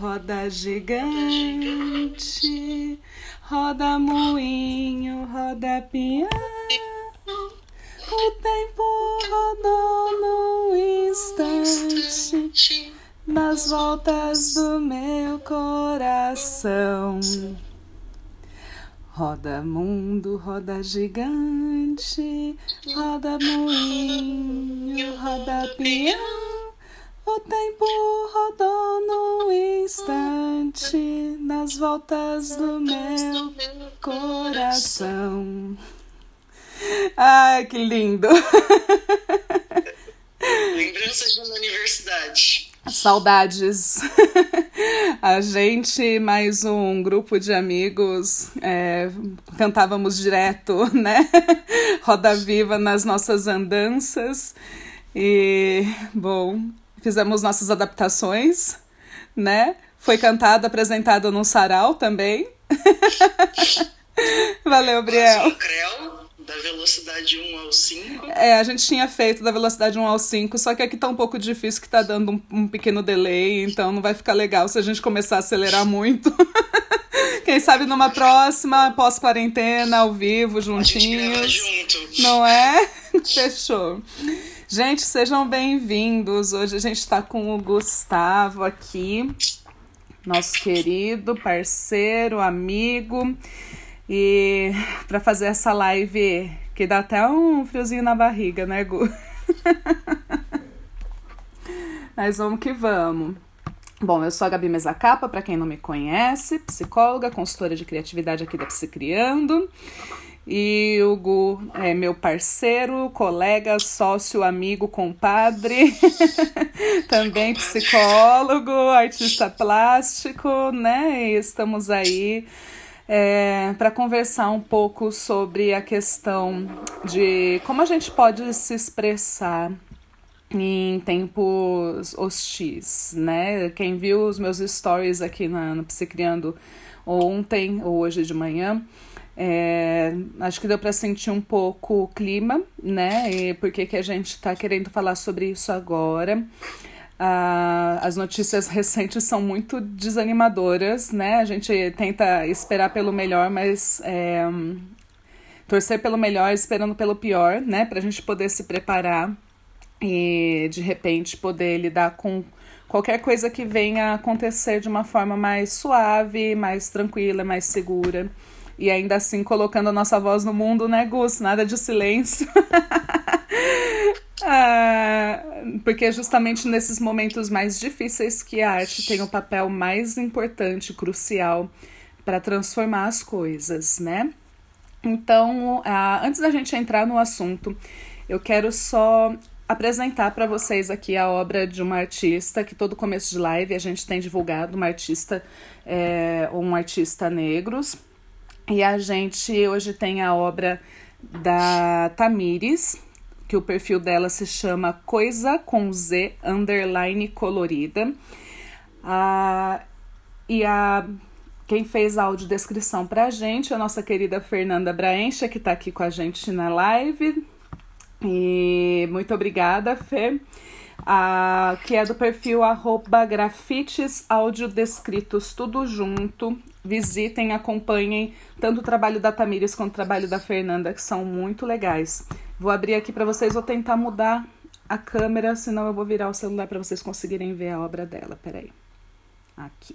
roda gigante, roda moinho, roda pião. O tempo rodou num instante, nas voltas do meu coração. Roda mundo, roda gigante, roda moinho, roda peão. O tempo rodou num instante, nas voltas do meu coração. Ai, que lindo! Lembranças de uma universidade. Saudades. A gente, mais um grupo de amigos, cantávamos direto, né? Roda Viva nas nossas andanças. E, bom, fizemos nossas adaptações, né? Foi cantado, apresentado num sarau também. Valeu, Briel. Da velocidade 1 ao 5. A gente tinha feito da velocidade 1 ao 5, só que aqui tá um pouco difícil, que tá dando um pequeno delay, então não vai ficar legal se a gente começar a acelerar muito. Quem sabe numa próxima, pós-quarentena, ao vivo, juntinhos. A gente grava junto. Não é? Fechou. Gente, sejam bem-vindos. Hoje a gente tá com o Gustavo aqui, nosso querido parceiro, amigo. E para fazer essa live que dá até um friozinho na barriga, né, Gu? Mas vamos que vamos. Bom, eu sou a Gabi Mesacapa, para quem não me conhece, psicóloga, consultora de criatividade aqui da Psicriando. E o Gu é meu parceiro, colega, sócio, amigo, compadre, também psicólogo, artista plástico, né? E estamos aí para conversar um pouco sobre a questão de como a gente pode se expressar em tempos hostis, né? Quem viu os meus stories aqui no Psicriando ontem ou hoje de manhã, acho que deu para sentir um pouco o clima, né? E por que a gente está querendo falar sobre isso agora. As notícias recentes são muito desanimadoras, né? A gente tenta esperar pelo melhor, mas torcer pelo melhor esperando pelo pior, né? Pra gente poder se preparar e, de repente, poder lidar com qualquer coisa que venha a acontecer de uma forma mais suave, mais tranquila, mais segura. E ainda assim colocando a nossa voz no mundo, né, Gus? Nada de silêncio. Porque é justamente nesses momentos mais difíceis que a arte tem o papel mais importante, crucial, para transformar as coisas, né? Então, antes da gente entrar no assunto, eu quero só apresentar para vocês aqui a obra de uma artista que todo começo de live a gente tem divulgado, um artista negros. E a gente hoje tem a obra da Tamires, que o perfil dela se chama Coisa com Z _ colorida. Quem fez a audiodescrição pra gente é a nossa querida Fernanda Braencha, que tá aqui com a gente na live. E muito obrigada, Fê. Que é do perfil @grafites audiodescritos, tudo junto. Visitem, acompanhem tanto o trabalho da Tamires quanto o trabalho da Fernanda, que são muito legais. Vou abrir aqui para vocês, vou tentar mudar a câmera, senão eu vou virar o celular para vocês conseguirem ver a obra dela. Peraí. Aqui.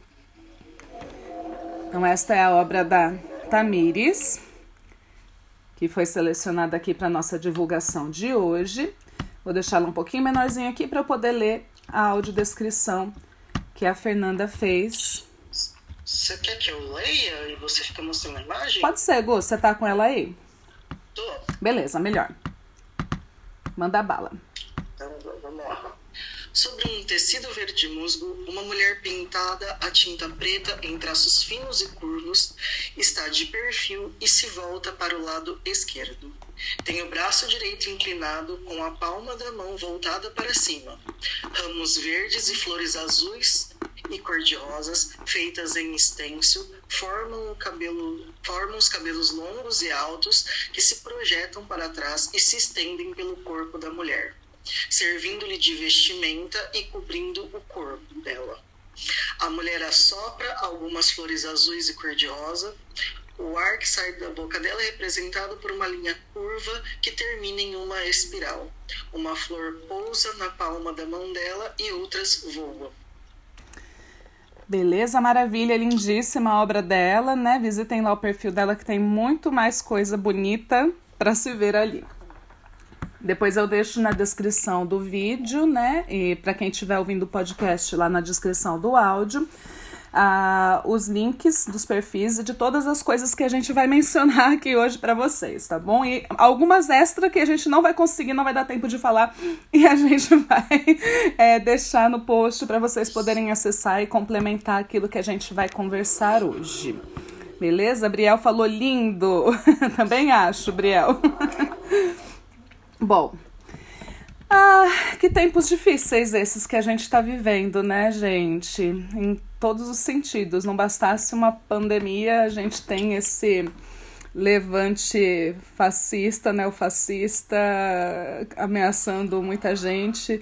Então, esta é a obra da Tamires, que foi selecionada aqui para nossa divulgação de hoje. Vou deixá-la um pouquinho menorzinha aqui para eu poder ler a audiodescrição que a Fernanda fez. Você quer que eu leia e você fica mostrando a imagem? Pode ser, Gu. Você tá com ela aí? Tô. Beleza, melhor. Manda bala. Então, vamos lá. Sobre um tecido verde musgo, uma mulher pintada a tinta preta em traços finos e curvos está de perfil e se volta para o lado esquerdo. Tem o braço direito inclinado com a palma da mão voltada para cima. Ramos verdes e flores azuis e cor-de-rosas feitas em estêncil formam os cabelos longos e altos que se projetam para trás e se estendem pelo corpo da mulher, servindo-lhe de vestimenta e cobrindo o corpo dela. A mulher algumas flores azuis e cor-de-rosa. O ar que sai da boca dela é representado por uma linha curva que termina em uma espiral. Uma flor pousa na palma da mão dela e outras voam. Beleza, maravilha, lindíssima a obra dela, né? Visitem lá o perfil dela que tem muito mais coisa bonita para se ver ali. Depois eu deixo na descrição do vídeo, né? E para quem estiver ouvindo o podcast, lá na descrição do áudio, os links dos perfis e de todas as coisas que a gente vai mencionar aqui hoje para vocês, tá bom? E algumas extras que a gente não vai conseguir, não vai dar tempo de falar, e a gente vai deixar no post para vocês poderem acessar e complementar aquilo que a gente vai conversar hoje. Beleza? Briel falou lindo. Também acho, Briel. Bom, que tempos difíceis esses que a gente está vivendo, né, gente? Em todos os sentidos. Não bastasse uma pandemia, a gente tem esse levante fascista, neofascista, ameaçando muita gente.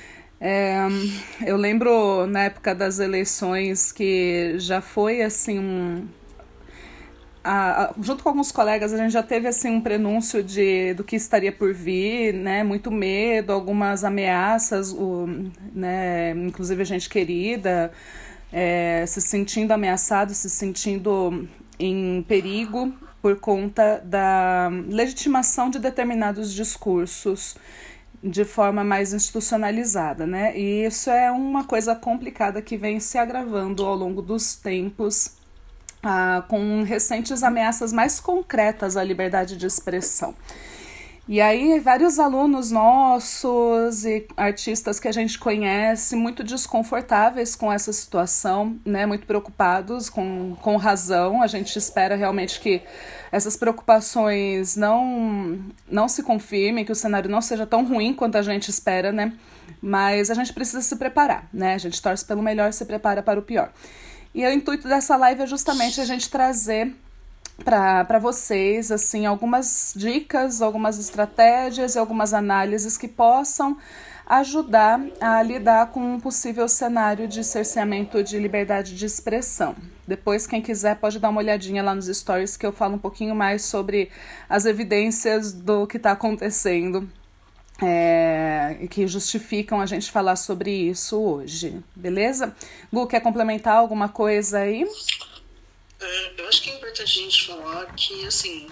Eu lembro na época das eleições que já foi assim junto com alguns colegas, a gente já teve assim um prenúncio do que estaria por vir, né? Muito medo, algumas ameaças, né? Inclusive gente querida se sentindo ameaçado, se sentindo em perigo por conta da legitimação de determinados discursos de forma mais institucionalizada, né? E isso é uma coisa complicada que vem se agravando ao longo dos tempos, com recentes ameaças mais concretas à liberdade de expressão. E aí vários alunos nossos e artistas que a gente conhece muito desconfortáveis com essa situação, né? Muito preocupados, com razão. A gente espera realmente que essas preocupações não se confirmem, que o cenário não seja tão ruim quanto a gente espera, né? Mas a gente precisa se preparar, né? A gente torce pelo melhor e se prepara para o pior. E o intuito dessa live é justamente a gente trazer para vocês assim, algumas dicas, algumas estratégias e algumas análises que possam ajudar a lidar com um possível cenário de cerceamento de liberdade de expressão. Depois, quem quiser pode dar uma olhadinha lá nos stories que eu falo um pouquinho mais sobre as evidências do que está acontecendo e que justificam a gente falar sobre isso hoje, beleza? Gu, quer complementar alguma coisa aí? Eu acho que é importante a gente falar que, assim,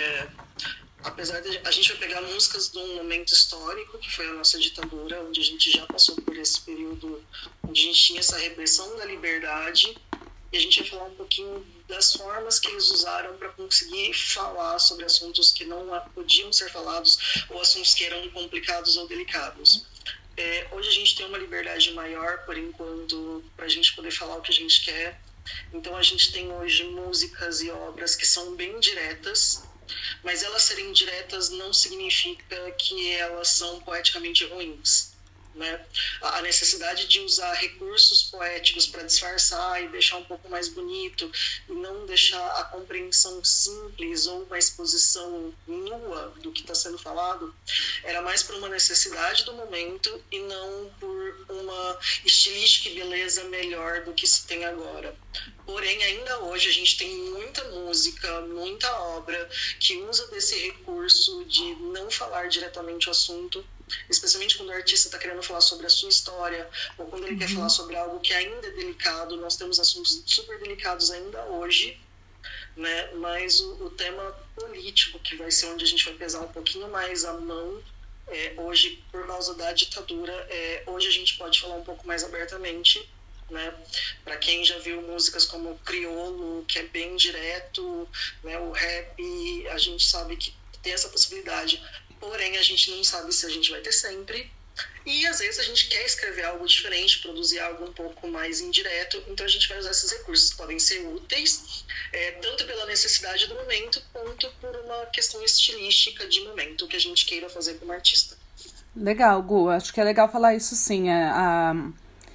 apesar de a gente vai pegar músicas de um momento histórico, que foi a nossa ditadura, onde a gente já passou por esse período onde a gente tinha essa repressão da liberdade, e a gente vai falar um pouquinho das formas que eles usaram para conseguir falar sobre assuntos que não podiam ser falados ou assuntos que eram complicados ou delicados. Hoje a gente tem uma liberdade maior, por enquanto, para a gente poder falar o que a gente quer. Então a gente tem hoje músicas e obras que são bem diretas, mas elas serem diretas não significa que elas são poeticamente ruins, né? A necessidade de usar recursos poéticos para disfarçar e deixar um pouco mais bonito e não deixar a compreensão simples ou uma exposição nua do que está sendo falado era mais por uma necessidade do momento e não por uma estilística e beleza melhor do que se tem agora. Porém, ainda hoje a gente tem muita música, muita obra que usa desse recurso de não falar diretamente o assunto, especialmente quando o artista está querendo falar sobre a sua história ou quando ele quer falar sobre algo que ainda é delicado. Nós temos assuntos super delicados ainda hoje, né? Mas o tema político, que vai ser onde a gente vai pesar um pouquinho mais a mão, hoje, por causa da ditadura, hoje a gente pode falar um pouco mais abertamente, né? Para quem já viu músicas como o Criolo, que é bem direto, né? O rap, a gente sabe que tem essa possibilidade. Porém, a gente não sabe se a gente vai ter sempre. E, às vezes, a gente quer escrever algo diferente, produzir algo um pouco mais indireto. Então, a gente vai usar esses recursos. Podem ser úteis, tanto pela necessidade do momento, quanto por uma questão estilística de momento que a gente queira fazer como artista. Legal, Gu. Acho que é legal falar isso, sim.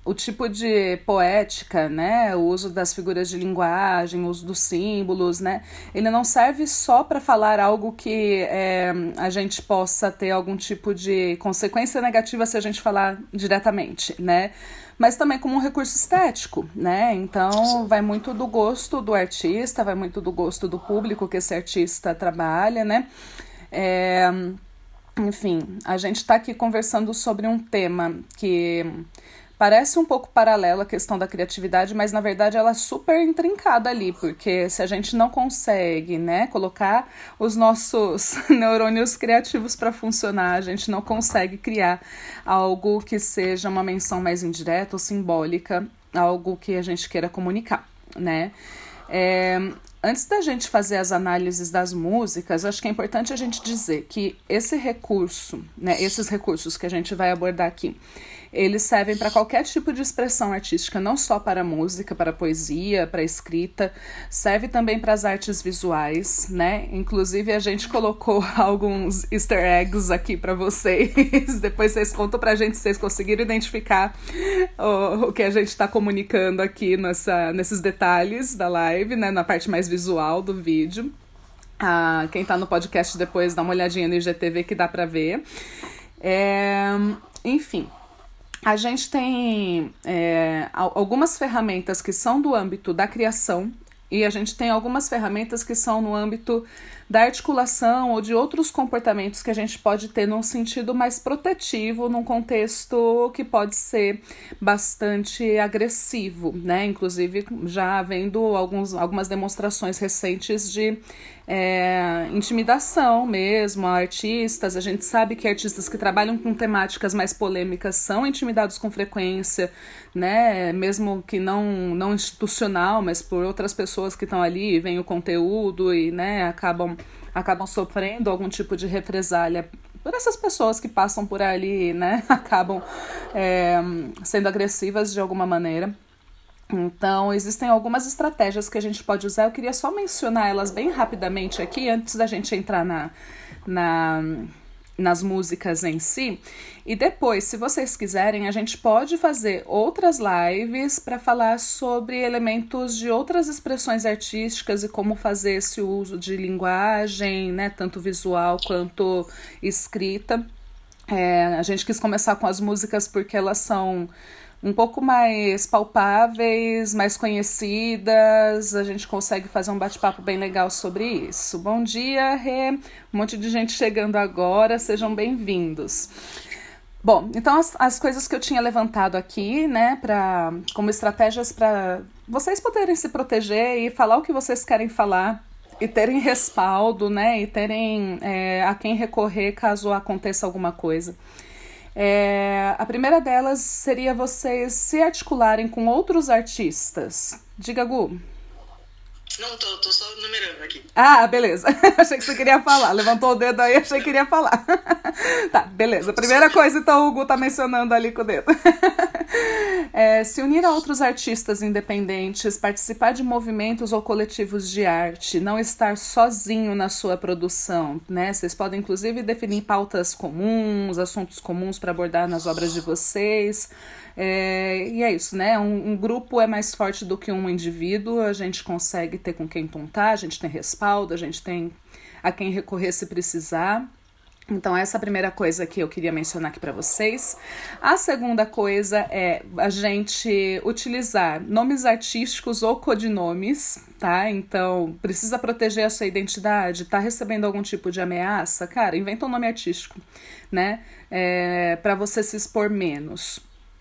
o tipo de poética, né, o uso das figuras de linguagem, o uso dos símbolos, né, ele não serve só para falar algo que a gente possa ter algum tipo de consequência negativa se a gente falar diretamente, né, mas também como um recurso estético, né, então vai muito do gosto do artista, vai muito do gosto do público que esse artista trabalha, né, enfim, a gente está aqui conversando sobre um tema que parece um pouco paralelo à questão da criatividade, mas na verdade ela é super intrincada ali, porque se a gente não consegue, né, colocar os nossos neurônios criativos para funcionar, a gente não consegue criar algo que seja uma menção mais indireta ou simbólica, algo que a gente queira comunicar, né? Antes da gente fazer as análises das músicas, acho que é importante a gente dizer que esse recurso, né, esses recursos que a gente vai abordar aqui, eles servem para qualquer tipo de expressão artística, não só para a música, para a poesia, para a escrita, serve também para as artes visuais, né? Inclusive a gente colocou alguns easter eggs aqui para vocês, depois vocês contam pra gente se vocês conseguiram identificar o que a gente está comunicando aqui nesses detalhes da live, né? Na parte mais visual do vídeo. Quem tá no podcast depois dá uma olhadinha no IGTV que dá para ver. Enfim, a gente tem algumas ferramentas que são do âmbito da criação e a gente tem algumas ferramentas que são no âmbito da articulação ou de outros comportamentos que a gente pode ter num sentido mais protetivo, num contexto que pode ser bastante agressivo, né? Inclusive já havendo algumas demonstrações recentes de intimidação mesmo a artistas. A gente sabe que artistas que trabalham com temáticas mais polêmicas são intimidados com frequência, né? Mesmo que não institucional, mas por outras pessoas que estão ali e veem o conteúdo e, né, acabam sofrendo algum tipo de represália por essas pessoas que passam por ali, né? Acabam sendo agressivas de alguma maneira. Então, existem algumas estratégias que a gente pode usar. Eu queria só mencionar elas bem rapidamente aqui, antes da gente entrar nas músicas em si. E depois, se vocês quiserem, a gente pode fazer outras lives para falar sobre elementos de outras expressões artísticas e como fazer esse uso de linguagem, né, tanto visual quanto escrita. A gente quis começar com as músicas porque elas são um pouco mais palpáveis, mais conhecidas, a gente consegue fazer um bate-papo bem legal sobre isso. Bom dia, Rê! Um monte de gente chegando agora, sejam bem-vindos. Bom, então as coisas que eu tinha levantado aqui, né, como estratégias para vocês poderem se proteger e falar o que vocês querem falar, e terem respaldo, né, e terem a quem recorrer caso aconteça alguma coisa. A primeira delas seria vocês se articularem com outros artistas. Diga, Gu. Não, tô só numerando aqui. Beleza. Achei que você queria falar. Levantou o dedo aí, achei que queria falar. Tá, beleza. Primeira coisa, então, o Gu tá mencionando ali com o dedo. Se unir a outros artistas independentes, participar de movimentos ou coletivos de arte, não estar sozinho na sua produção, né? Vocês podem, inclusive, definir pautas comuns, assuntos comuns para abordar nas obras de vocês. E é isso, né? Um grupo é mais forte do que um indivíduo, a gente consegue ter com quem contar, a gente tem respaldo, a gente tem a quem recorrer se precisar. Então, essa é a primeira coisa que eu queria mencionar aqui para vocês. A segunda coisa é a gente utilizar nomes artísticos ou codinomes, tá? Então, precisa proteger a sua identidade, tá recebendo algum tipo de ameaça? Cara, inventa um nome artístico, né? Para você se expor menos.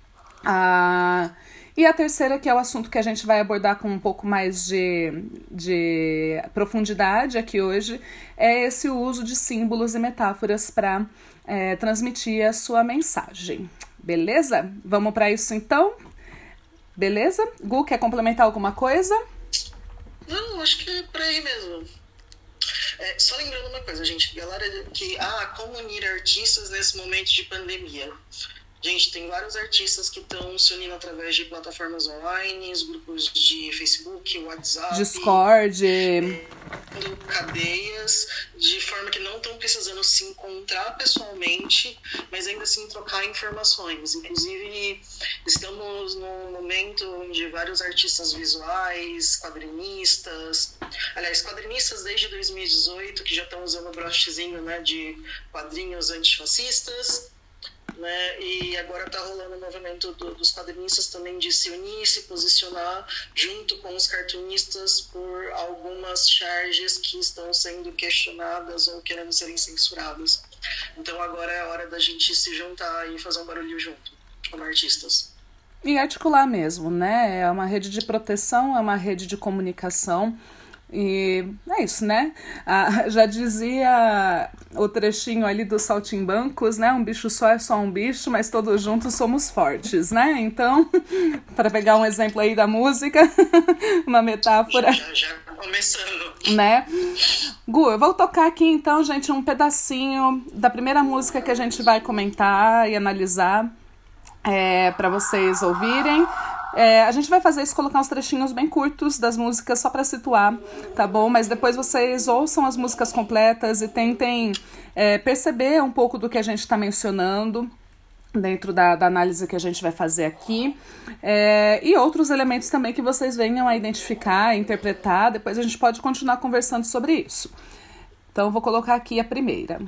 E a terceira, que é o assunto que a gente vai abordar com um pouco mais de profundidade aqui hoje, é esse uso de símbolos e metáforas para transmitir a sua mensagem. Beleza? Vamos para isso então? Beleza? Gu, quer complementar alguma coisa? Não, acho que é por aí mesmo. Só lembrando uma coisa, gente, galera, que como unir artistas nesse momento de pandemia. Gente, tem vários artistas que estão se unindo através de plataformas online, os grupos de Facebook, WhatsApp, Discord, cadeias, de forma que não estão precisando se encontrar pessoalmente, mas ainda assim trocar informações. Inclusive, estamos num momento onde vários artistas visuais, quadrinistas desde 2018, que já estão usando o brochezinho, né, de quadrinhos antifascistas, né? E agora está rolando o movimento dos quadrinistas também de se unir, se posicionar junto com os cartunistas por algumas charges que estão sendo questionadas ou querendo serem censuradas. Então agora é a hora da gente se juntar e fazer um barulho junto, como artistas. E articular mesmo, né? É uma rede de proteção, é uma rede de comunicação. E é isso, né? Já dizia o trechinho ali dos Saltimbancos, né? Um bicho só é só um bicho, mas todos juntos somos fortes, né? Então, para pegar um exemplo aí da música, uma metáfora. Já começando. Né? Gu, eu vou tocar aqui então, gente, um pedacinho da primeira música que a gente vai comentar e analisar para vocês ouvirem. A gente vai fazer isso, colocar uns trechinhos bem curtos das músicas só para situar, tá bom? Mas depois vocês ouçam as músicas completas e tentem perceber um pouco do que a gente está mencionando dentro da análise que a gente vai fazer aqui. E outros elementos também que vocês venham a identificar, a interpretar. Depois a gente pode continuar conversando sobre isso. Então eu vou colocar aqui a primeira.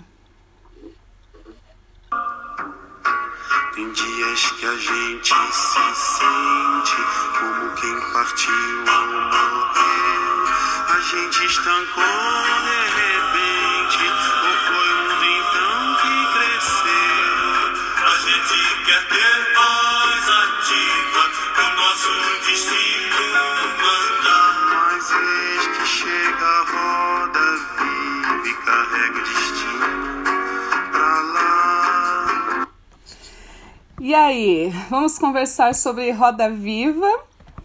Tem dias que a gente se sente como quem partiu ou morreu. A gente estancou de repente, ou foi o mundo então que cresceu. A gente quer ter voz ativa, o nosso destino mandar. Mas eis que chega a roda viva e carrega o destino pra lá. E aí, vamos conversar sobre Roda Viva.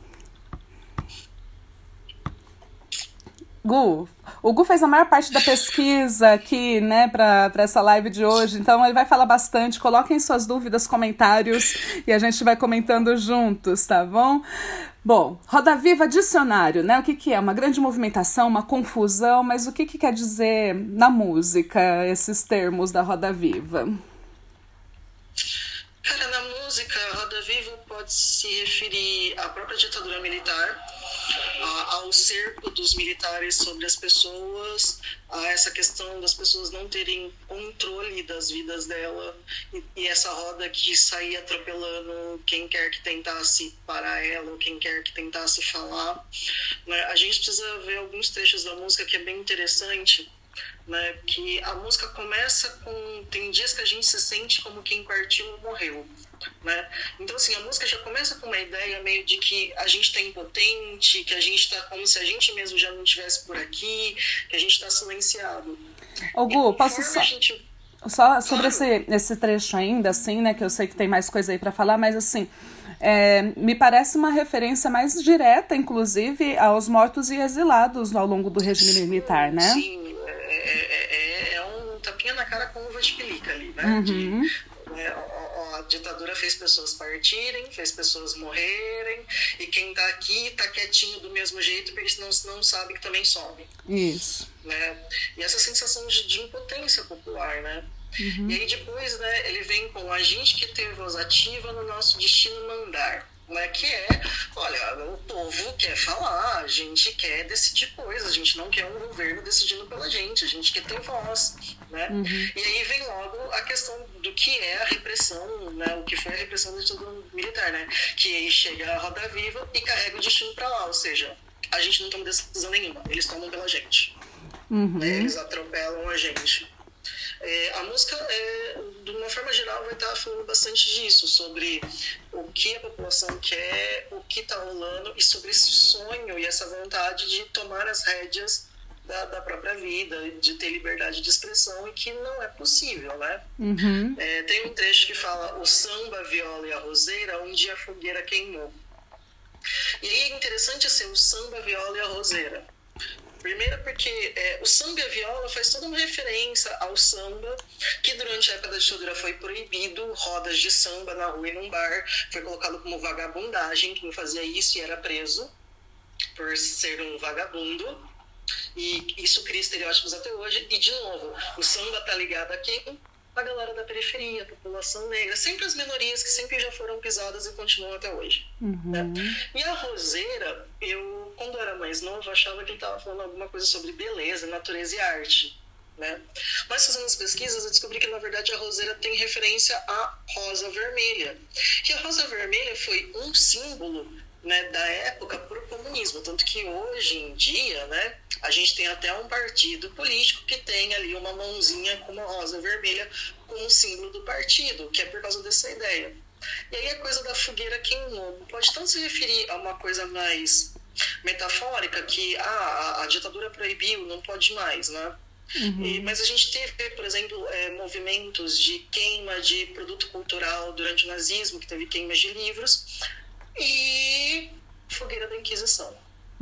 Gu, o Gu fez a maior parte da pesquisa aqui, né, para essa live de hoje, então ele vai falar bastante. Coloquem suas dúvidas, comentários e a gente vai comentando juntos, tá bom? Bom, Roda Viva, dicionário, né? O que é? Uma grande movimentação, uma confusão, mas o que quer dizer na música esses termos da Roda Viva? Cara, na música, a Roda Viva pode se referir à própria ditadura militar, ao cerco dos militares sobre as pessoas, a essa questão das pessoas não terem controle das vidas dela e essa roda que saía atropelando quem quer que tentasse parar ela ou quem quer que tentasse falar. Né? A gente precisa ver alguns trechos da música que é bem interessante, né? Que a música começa com... Tem dias que a gente se sente como quem partiu ou morreu. Né? Então assim, a música já começa com uma ideia meio de que a gente está impotente, que a gente está como se a gente mesmo já não estivesse por aqui, que a gente está silenciado. Ô Gu, posso só sobre claro. esse trecho ainda, assim, né, que eu sei que tem mais coisa aí para falar, mas assim, me parece uma referência mais direta, inclusive, aos mortos e exilados ao longo do regime militar, né? Sim, é um tapinha na cara com uva de pelica ali, né? Uhum. A ditadura fez pessoas partirem, fez pessoas morrerem, e quem tá aqui tá quietinho do mesmo jeito, porque senão não sabe que também some. Isso. Né? E essa sensação de impotência popular, né? Uhum. E aí depois, né, ele vem com a gente que ter voz ativa no nosso destino mandar. Né, que olha, o povo quer falar, a gente quer decidir coisas, a gente não quer um governo decidindo pela gente, a gente quer ter voz, né? Uhum. E aí vem logo a questão do que é a repressão, né? O que foi a repressão da ditadura militar, né? Que aí chega a Roda Viva e carrega o destino para lá, ou seja, a gente não toma decisão nenhuma, eles tomam pela gente. Uhum. Eles atropelam a gente. A música, de uma forma geral, vai estar falando bastante disso, sobre o que a população quer, o que está rolando, e sobre esse sonho e essa vontade de tomar as rédeas da própria vida, de ter liberdade de expressão, e que não é possível, né? Uhum. Tem um trecho que fala: o samba, a viola e a roseira, um dia a fogueira queimou. E aí é interessante ser o samba, a viola e a roseira. Primeiro porque o samba e a viola faz toda uma referência ao samba, que durante a época da ditadura foi proibido, rodas de samba na rua e num bar, foi colocado como vagabundagem, quem fazia isso e era preso por ser um vagabundo, e isso cria estereótipos até hoje. E de novo, o samba tá ligado a quem? A galera da periferia, a população negra, sempre as minorias que sempre já foram pisadas e continuam até hoje. Né? E a Roseira, quando eu era mais nova, achava que ele estava falando alguma coisa sobre beleza, natureza e arte. Né? Mas fazendo as pesquisas, eu descobri que na verdade a roseira tem referência à rosa vermelha. E a rosa vermelha foi um símbolo, né, da época para o comunismo, tanto que hoje em dia, né, a gente tem até um partido político que tem ali uma mãozinha com uma rosa vermelha como símbolo do partido, que é por causa dessa ideia. E aí a coisa da fogueira queimou pode tanto se referir a uma coisa mais metafórica, que a ditadura proibiu, não pode mais, né? Mas a gente teve, por exemplo, movimentos de queima de produto cultural durante o nazismo, que teve queimas de livros, e fogueira da Inquisição.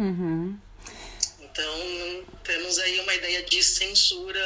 Então, temos aí uma ideia de censura,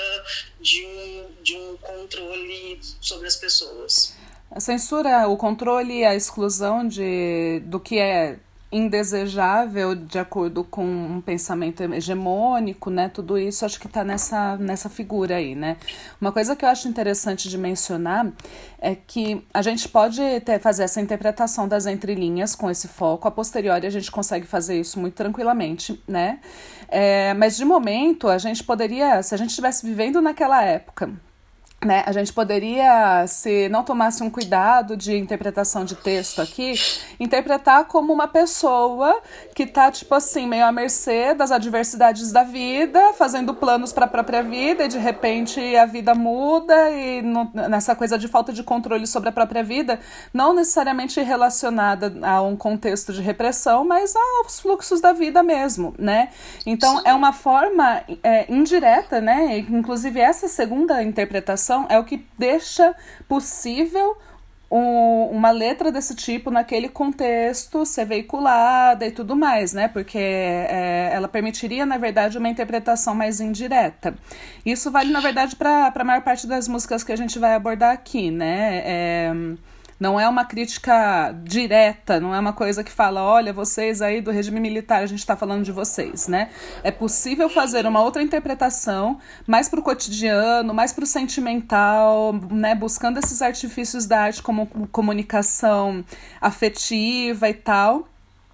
de um controle sobre as pessoas. A censura, o controle e a exclusão do que é indesejável de acordo com um pensamento hegemônico, né? Tudo isso acho que está nessa figura aí, né? Uma coisa que eu acho interessante de mencionar é que a gente pode fazer essa interpretação das entrelinhas com esse foco, a posteriori a gente consegue fazer isso muito tranquilamente, né? Mas de momento a gente poderia, se a gente estivesse vivendo naquela época, né, a gente poderia, se não tomasse um cuidado de interpretação de texto aqui, interpretar como uma pessoa que está, tipo assim, meio à mercê das adversidades da vida, fazendo planos para a própria vida, e de repente a vida muda, e nessa coisa de falta de controle sobre a própria vida, não necessariamente relacionada a um contexto de repressão, mas aos fluxos da vida mesmo, né? Então, é uma forma indireta, né? Inclusive, essa segunda interpretação é o que deixa possível uma letra desse tipo naquele contexto ser veiculada e tudo mais, né? Porque ela permitiria, na verdade, uma interpretação mais indireta. Isso vale, na verdade, para a maior parte das músicas que a gente vai abordar aqui, né? Não é uma crítica direta, não é uma coisa que fala, olha, vocês aí do regime militar, a gente está falando de vocês, né? É possível fazer uma outra interpretação, mais para o cotidiano, mais para o sentimental, né? Buscando esses artifícios da arte como comunicação afetiva e tal,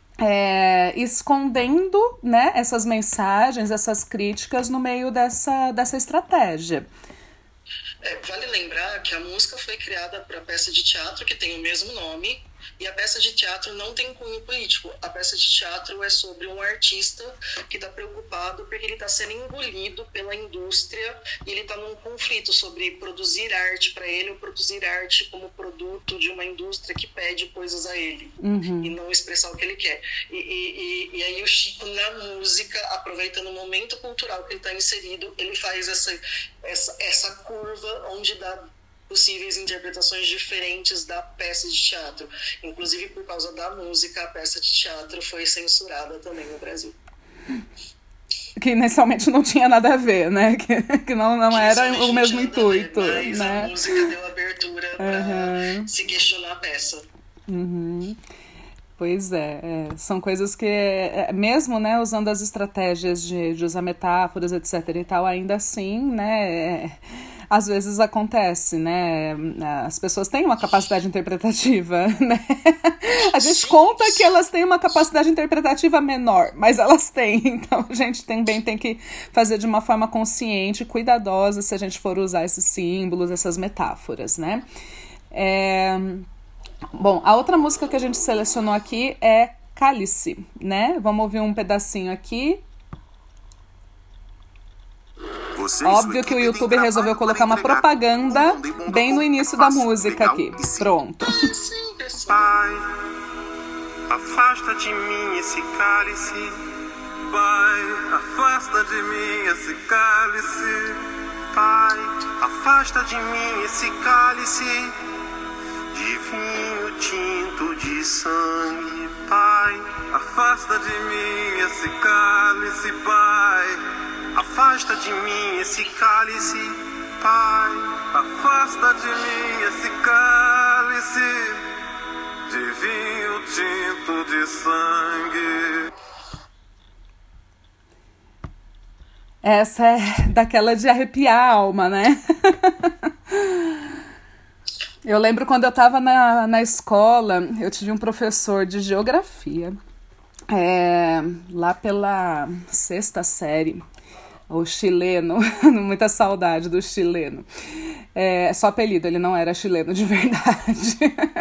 escondendo, né, essas mensagens, essas críticas no meio dessa estratégia. Vale lembrar que a música foi criada para a peça de teatro que tem o mesmo nome, e a peça de teatro não tem cunho político. A peça de teatro é sobre um artista que está preocupado porque ele está sendo engolido pela indústria, e ele está num conflito sobre produzir arte para ele ou produzir arte como produto de uma indústria que pede coisas a ele e não expressar o que ele quer. E aí o Chico, na música, aproveitando o momento cultural que ele está inserido, ele faz essa curva onde dá possíveis interpretações diferentes da peça de teatro. Inclusive, por causa da música, a peça de teatro foi censurada também no Brasil. Que inicialmente não tinha nada a ver, né? Que não era o mesmo intuito. Mas né? A música deu abertura para se questionar a peça. Pois são coisas que, mesmo, né, usando as estratégias de usar metáforas, etc. e tal, ainda assim, né, às vezes acontece, né, as pessoas têm uma capacidade interpretativa, né, a gente conta que elas têm uma capacidade interpretativa menor, mas elas têm, então a gente também tem que fazer de uma forma consciente, cuidadosa, se a gente for usar esses símbolos, essas metáforas, né. Bom, a outra música que a gente selecionou aqui é Cálice, né? Vamos ouvir um pedacinho aqui. Óbvio que o YouTube resolveu colocar uma propaganda bem no início da música aqui. Pronto. Pai, afasta de mim esse cálice. Pai, afasta de mim esse cálice. Pai, afasta de mim esse cálice de vinho tinto de sangue. Pai, Afasta de mim esse cálice, Pai. Afasta de mim esse cálice, Pai. Afasta de mim esse cálice de vinho tinto de sangue. Essa é daquela de arrepiar a alma, né? Eu lembro quando eu estava na escola, eu tive um professor de geografia, lá pela 6ª série, o chileno, muita saudade do chileno. É só apelido, ele não era chileno de verdade.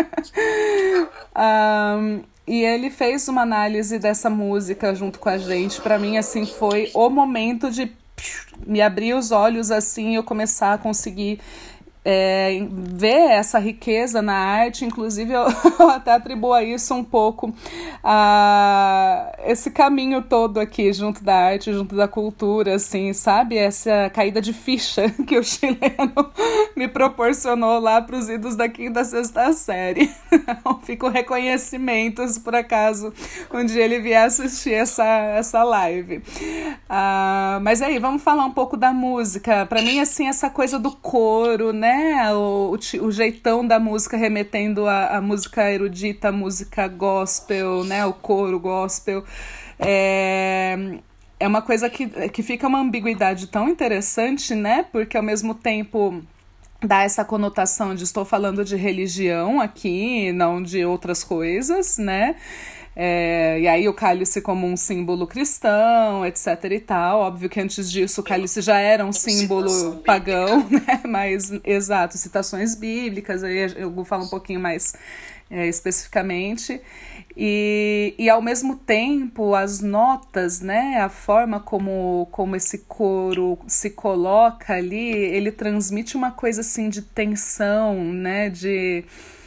E ele fez uma análise dessa música junto com a gente. Pra mim, assim, foi o momento de me abrir os olhos, assim, e eu começar a conseguir ver essa riqueza na arte. Inclusive eu até atribuo a isso um pouco a esse caminho todo aqui junto da arte, junto da cultura, assim, sabe? Essa caída de ficha que o chileno me proporcionou lá para os idos da 5ª, 6ª série. Fico reconhecimentos, por acaso um dia ele vier assistir essa live. Mas aí, vamos falar um pouco da música. Para mim, assim, essa coisa do coro, né? O jeitão da música remetendo à música erudita, a música gospel, né? O coro gospel. É uma coisa que fica uma ambiguidade tão interessante, né? Porque ao mesmo tempo dá essa conotação de estou falando de religião aqui, não de outras coisas, né? E aí o cálice como um símbolo cristão, etc e tal. Óbvio que antes disso o cálice já era um símbolo pagão, né? Mas, exato, citações bíblicas, aí eu vou falar um pouquinho mais especificamente. E ao mesmo tempo as notas, né? A forma como esse coro se coloca ali, ele transmite uma coisa assim de tensão, né? De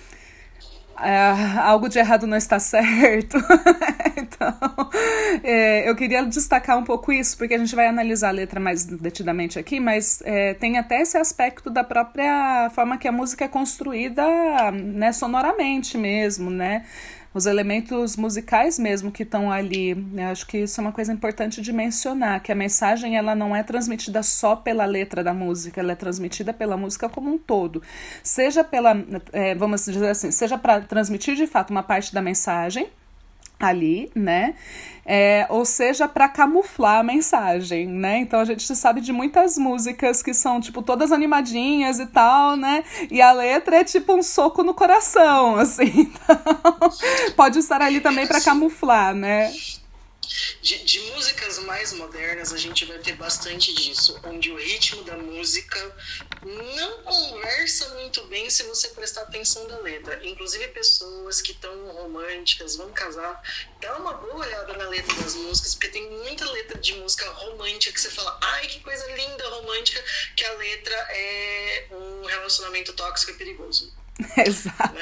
algo de errado não está certo. Então, eu queria destacar um pouco isso, porque a gente vai analisar a letra mais detidamente aqui, mas tem até esse aspecto da própria forma que a música é construída, né, sonoramente mesmo, né? Os elementos musicais mesmo que estão ali. Eu acho que isso é uma coisa importante de mencionar, que a mensagem ela não é transmitida só pela letra da música, ela é transmitida pela música como um todo. Seja pela, vamos dizer assim, seja para transmitir de fato uma parte da mensagem ali, né? Ou seja, para camuflar a mensagem, né? Então a gente sabe de muitas músicas que são, tipo, todas animadinhas e tal, né? E a letra é tipo um soco no coração, assim. Então, pode estar ali também para camuflar, né? De músicas mais modernas, a gente vai ter bastante disso, onde o ritmo da música não conversa muito bem se você prestar atenção na letra. Inclusive, pessoas que estão românticas, vão casar, dá uma boa olhada na letra das músicas, porque tem muita letra de música romântica que você fala, ai, que coisa linda romântica, que a letra é um relacionamento tóxico e perigoso. Exato.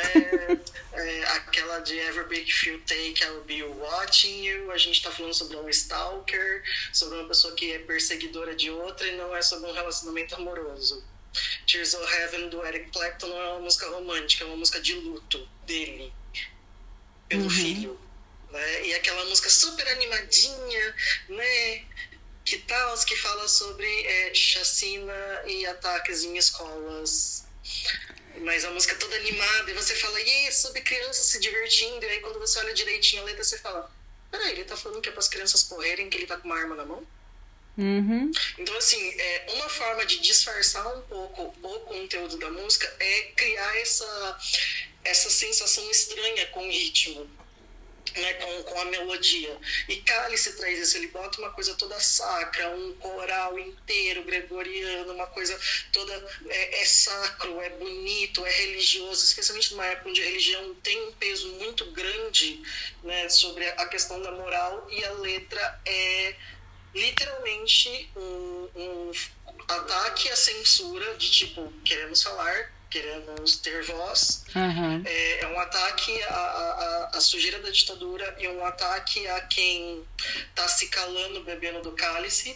Aquela de Every Breath You Take, I'll Be Watching You. A gente tá falando sobre um stalker, sobre uma pessoa que é perseguidora de outra, e não é sobre um relacionamento amoroso. Tears of Heaven, do Eric Clapton, não é uma música romântica, é uma música de luto dele pelo filho, né? E aquela música super animadinha, né? Que tal, que fala sobre chacina e ataques em escolas. Mas a música é toda animada, e você fala, sobre crianças se divertindo, e aí quando você olha direitinho a letra, você fala, peraí, ele tá falando que é para as crianças correrem, que ele tá com uma arma na mão? Então, assim, uma forma de disfarçar um pouco o conteúdo da música é criar essa sensação estranha com o ritmo, né, com a melodia. E Cálice traz isso, ele bota uma coisa toda sacra, um coral inteiro gregoriano, uma coisa toda é sacro, é bonito, é religioso, especialmente numa época onde a religião tem um peso muito grande, né, sobre a questão da moral, e a letra é literalmente um ataque à censura de tipo, queremos falar, queremos ter voz. É um ataque à sujeira da ditadura e um ataque a quem tá se calando bebendo do cálice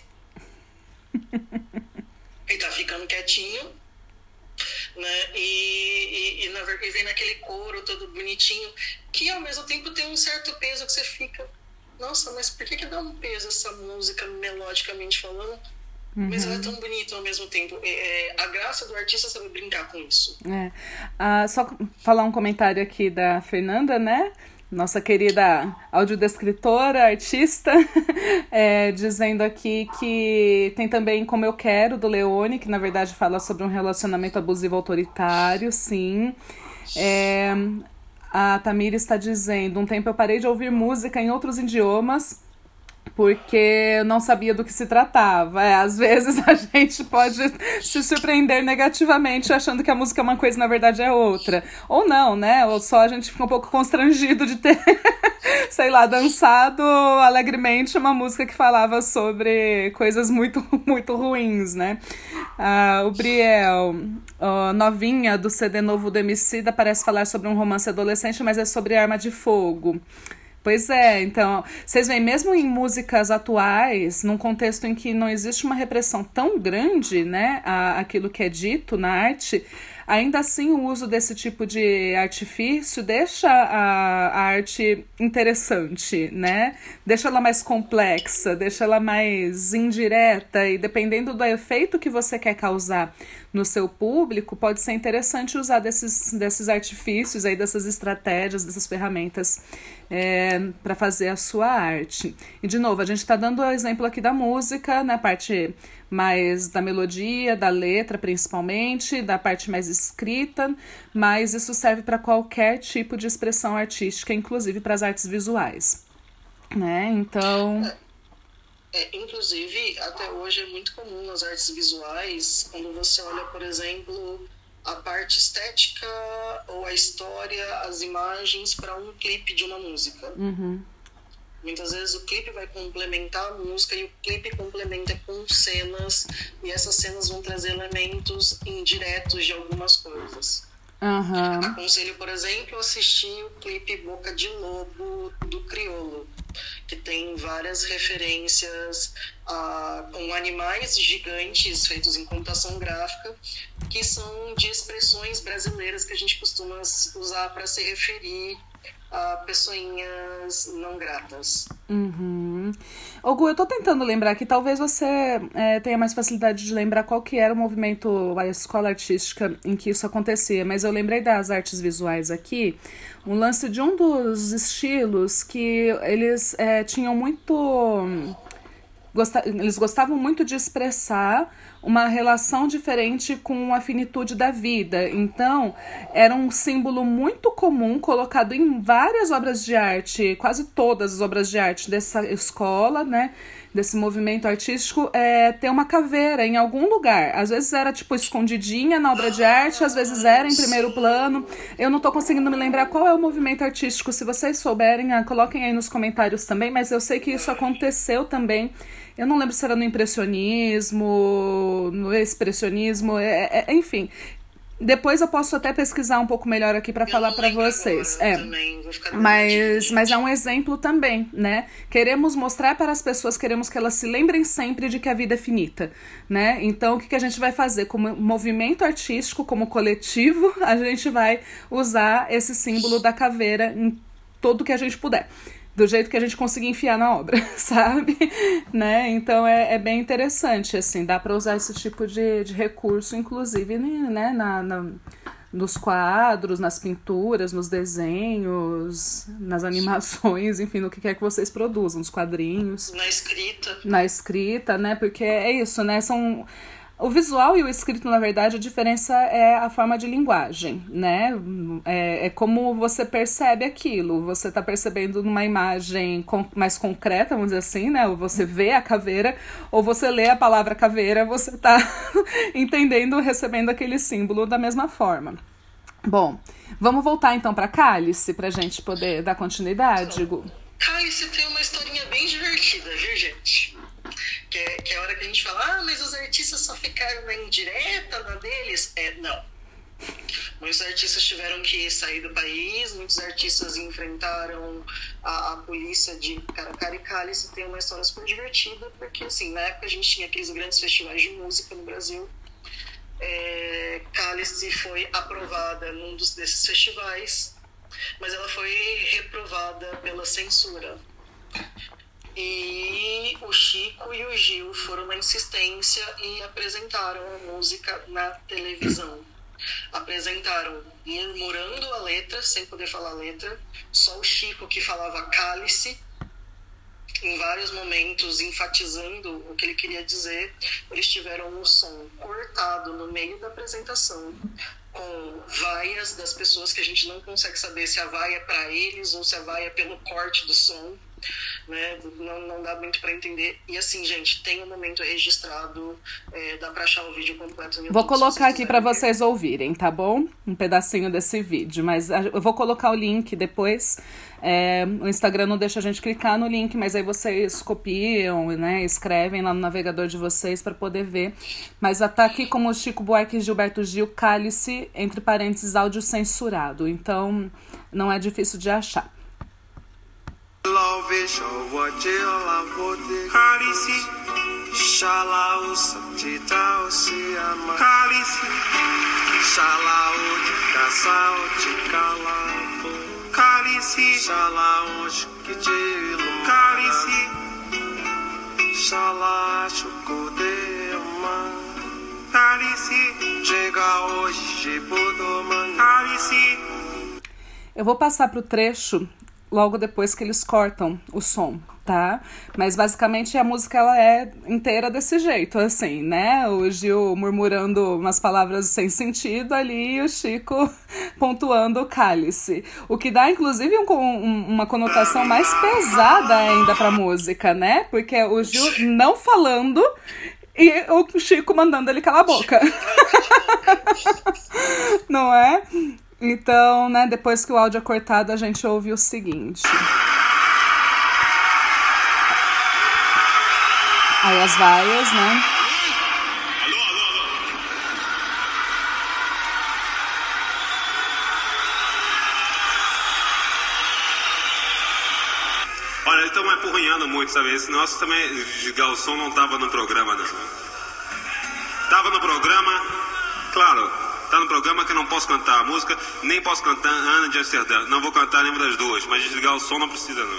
e tá ficando quietinho, né? E vem naquele coro todo bonitinho, que ao mesmo tempo tem um certo peso que você fica, nossa, mas por que dá um peso essa música melodicamente falando? Mas ela é tão bonita ao mesmo tempo. A graça do artista é saber brincar com isso. Só falar um comentário aqui da Fernanda, né? Nossa querida audiodescritora, artista, dizendo aqui que tem também Como Eu Quero, do Leone, que na verdade fala sobre um relacionamento abusivo autoritário, sim. A Tamira está dizendo, um tempo eu parei de ouvir música em outros idiomas, porque eu não sabia do que se tratava. Às vezes a gente pode se surpreender negativamente achando que a música é uma coisa e na verdade é outra. Ou não, né? Ou só a gente fica um pouco constrangido de ter, sei lá, dançado alegremente uma música que falava sobre coisas muito, muito ruins, né? O Briel, novinha do CD novo do Emicida, parece falar sobre um romance adolescente, mas é sobre arma de fogo. Pois é, então, vocês veem, mesmo em músicas atuais, num contexto em que não existe uma repressão tão grande, né, àquilo que é dito na arte, ainda assim o uso desse tipo de artifício deixa a arte interessante, né? Deixa ela mais complexa, deixa ela mais indireta e dependendo do efeito que você quer causar no seu público, pode ser interessante usar desses artifícios, aí, dessas estratégias, dessas ferramentas para fazer a sua arte. E, de novo, a gente está dando o exemplo aqui da música, na parte mais da melodia, da letra principalmente, da parte mais escrita, mas isso serve para qualquer tipo de expressão artística, inclusive para as artes visuais, né? Então... inclusive, até hoje é muito comum nas artes visuais, quando você olha, por exemplo, a parte estética ou a história, as imagens para um clipe de uma música. Muitas vezes o clipe vai complementar a música e o clipe complementa com cenas, e essas cenas vão trazer elementos indiretos de algumas coisas. Aconselho, por exemplo, assistir o clipe Boca de Lobo do Criolo, que tem várias referências com animais gigantes feitos em computação gráfica, que são de expressões brasileiras que a gente costuma usar para se referir a pessoinhas não gratas. Gu, eu tô tentando lembrar que talvez você tenha mais facilidade de lembrar qual que era o movimento, a escola artística em que isso acontecia, mas eu lembrei das artes visuais aqui, um lance de um dos estilos que eles tinham muito... Eles gostavam muito de expressar uma relação diferente com a finitude da vida. Então, era um símbolo muito comum, colocado em várias obras de arte, quase todas as obras de arte dessa escola, né, desse movimento artístico, ter uma caveira em algum lugar. Às vezes era, tipo, escondidinha na obra de arte, às vezes era em primeiro plano. Eu não tô conseguindo me lembrar qual é o movimento artístico. Se vocês souberem, coloquem aí nos comentários também, mas eu sei que isso aconteceu também. Eu não lembro se era no impressionismo, no expressionismo, enfim. Depois eu posso até pesquisar um pouco melhor aqui para falar para vocês. Mas é um exemplo também, né? Queremos mostrar para as pessoas, queremos que elas se lembrem sempre de que a vida é finita, né? Então, o que a gente vai fazer? Como movimento artístico, como coletivo, a gente vai usar esse símbolo da caveira em tudo que a gente puder. Do jeito que a gente conseguir enfiar na obra, sabe? Né? Então é bem interessante, assim, dá para usar esse tipo de recurso, inclusive, né, nos quadros, nas pinturas, nos desenhos, nas animações, enfim, no que quer que vocês produzam, nos quadrinhos. Na escrita, né? Porque é isso, né? O visual e o escrito, na verdade, a diferença é a forma de linguagem, né? É como você percebe aquilo. Você está percebendo numa imagem mais concreta, vamos dizer assim, né? Ou você vê a caveira, ou você lê a palavra caveira, você está entendendo, recebendo aquele símbolo da mesma forma. Bom, vamos voltar então para Cálice, para a gente poder dar continuidade, Gu. Cálice tem uma historinha bem divertida, viu, gente? Que é a hora que a gente fala, mas os artistas só ficaram na indireta, na deles. Não. Muitos artistas tiveram que sair do país, muitos artistas enfrentaram a polícia de cara a cara, e Cálice tem uma história super divertida, porque assim, na época a gente tinha aqueles grandes festivais de música no Brasil. Cálice foi aprovada num desses festivais, mas ela foi reprovada pela censura. E o Chico e o Gil foram na insistência e apresentaram a música na televisão. Apresentaram murmurando a letra, sem poder falar a letra, só o Chico que falava cálice, em vários momentos enfatizando o que ele queria dizer. Eles tiveram um som cortado no meio da apresentação, com vaias das pessoas que a gente não consegue saber se a vaia é para eles ou se a vaia é pelo corte do som, né? Não dá muito para entender. E assim, gente, tem um momento registrado, dá para achar o vídeo completo no YouTube. Vou colocar aqui para vocês ouvirem, tá bom? Um pedacinho desse vídeo, mas eu vou colocar o link depois. O Instagram não deixa a gente clicar no link, mas aí vocês copiam, né? Escrevem lá no navegador de vocês para poder ver. Mas tá aqui como Chico Buarque e Gilberto Gil, cálice, entre parênteses, áudio censurado. Então, não é difícil de achar. Cálice, xalau, satita, oceama. Cálice, xalau, de caçal, de calabo. Cálice, xalau, que de luma. Cálice, xalá, chucudeuma. Cálice, chega hoje, podoman. Cálice. Eu vou passar pro trecho logo depois que eles cortam o som, tá? Mas basicamente a música ela é inteira desse jeito, assim, né? O Gil murmurando umas palavras sem sentido ali e o Chico pontuando o cálice. O que dá, inclusive, uma conotação mais pesada ainda pra música, né? Porque o Gil não falando e o Chico mandando ele calar a boca. Não é? Então, né, depois que o áudio é cortado, a gente ouve o seguinte. Aí as vaias, né? Alô, alô, alô. Olha, estão apurrinhando muito, sabe? Esse nosso também, desligar o som, não tava no programa, não. Tava no programa, claro. Tá no programa que eu não posso cantar a música, nem posso cantar Ana de Amsterdã. Não vou cantar nenhuma das duas, mas desligar o som não precisa, não.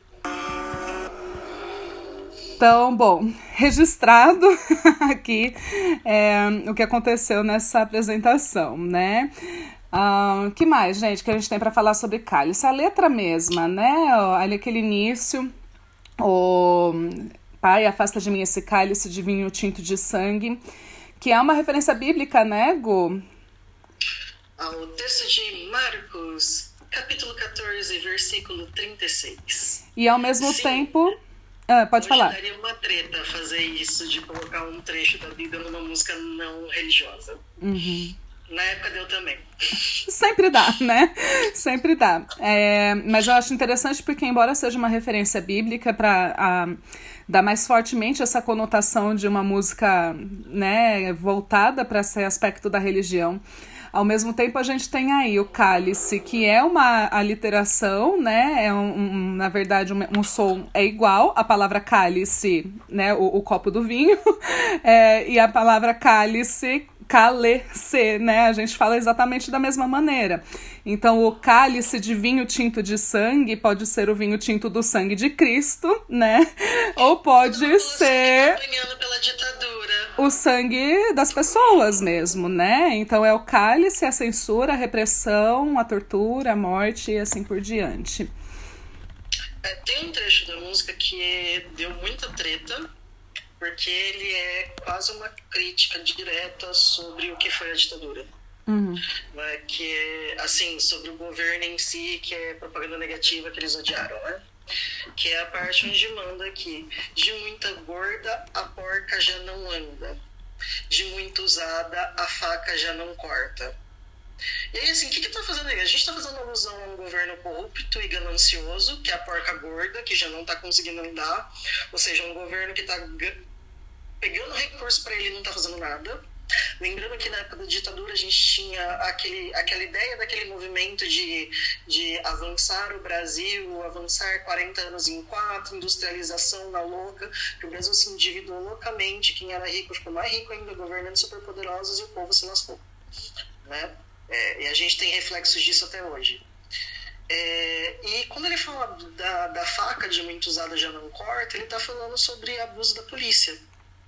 Então, bom, registrado aqui o que aconteceu nessa apresentação, né? Que mais, gente, que a gente tem para falar sobre cálice? A letra mesma, né? Ali aquele início, o Pai, afasta de mim esse cálice de vinho tinto de sangue, que é uma referência bíblica, né, Gu? Ao texto de Marcos, capítulo 14, versículo 36. E ao mesmo tempo... pode falar. Daria uma treta fazer isso, de colocar um trecho da Bíblia numa música não religiosa. Uhum. Na época deu também. Sempre dá, né? Sempre dá. Mas eu acho interessante porque, embora seja uma referência bíblica para dar mais fortemente essa conotação de uma música, né, voltada para esse aspecto da religião, ao mesmo tempo a gente tem aí o cálice, que é uma aliteração, né? Na verdade, um som é igual. A palavra cálice, né? O copo do vinho. E a palavra cálice, cálice, né? A gente fala exatamente da mesma maneira. Então, o cálice de vinho tinto de sangue pode ser o vinho tinto do sangue de Cristo, né? Ou pode ser pela ditadura. O sangue das pessoas mesmo, né? Então é o cálice, a censura, a repressão, a tortura, a morte e assim por diante. Tem um trecho da música que deu muita treta, porque ele é quase uma crítica direta sobre o que foi a ditadura. Uhum. Né? Que é, assim, sobre o governo em si, que é propaganda negativa que eles odiaram, né? Que é a parte onde manda aqui: de muita gorda a porca já não anda, de muito usada a faca já não corta. E aí, assim, o que tá fazendo aí? A gente tá fazendo alusão a um governo corrupto e ganancioso, que é a porca gorda, que já não tá conseguindo andar, ou seja, um governo que tá pegando recurso para ele e não tá fazendo nada. Lembrando que na época da ditadura a gente tinha aquela ideia daquele movimento de avançar o Brasil, avançar 40 anos em 4, industrialização na louca, que o Brasil se endividou loucamente, quem era rico ficou mais rico ainda, governando superpoderosos, e o povo se lascou, né? E a gente tem reflexos disso até hoje. E quando ele fala da faca de muito usada já não corta, ele está falando sobre abuso da polícia,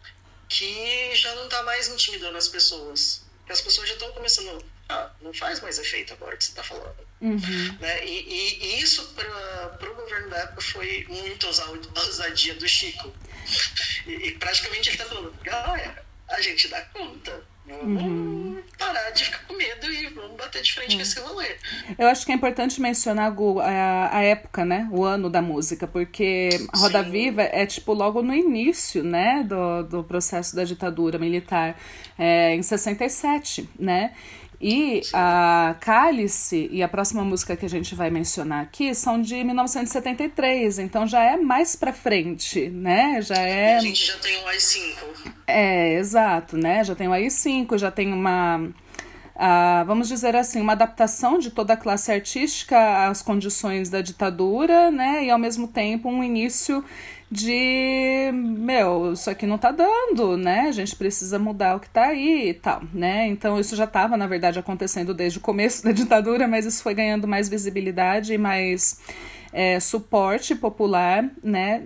que já não está mais intimidando as pessoas. Que as pessoas já estão começando, não faz mais efeito agora que você está falando. Né? E isso para o governo da época foi muito ousadia do Chico. E praticamente ele está falando, galera, a gente dá conta. Vamos parar de ficar com medo e vamos bater de frente com esse rolê. Eu acho que é importante mencionar, Gu, a época, né? O ano da música, porque a Roda Viva é tipo logo no início, né? Do processo da ditadura militar, em 67, né? E a Cálice e a próxima música que a gente vai mencionar aqui são de 1973, então já é mais pra frente, né? Já é... A gente já tem um AI-5. Exato, né? Já tem o AI-5, já tem uma... vamos dizer assim, uma adaptação de toda a classe artística às condições da ditadura, né? E ao mesmo tempo um início de, isso aqui não tá dando, né? A gente precisa mudar o que tá aí e tal, né? Então isso já estava, na verdade, acontecendo desde o começo da ditadura, mas isso foi ganhando mais visibilidade e mais suporte popular, né?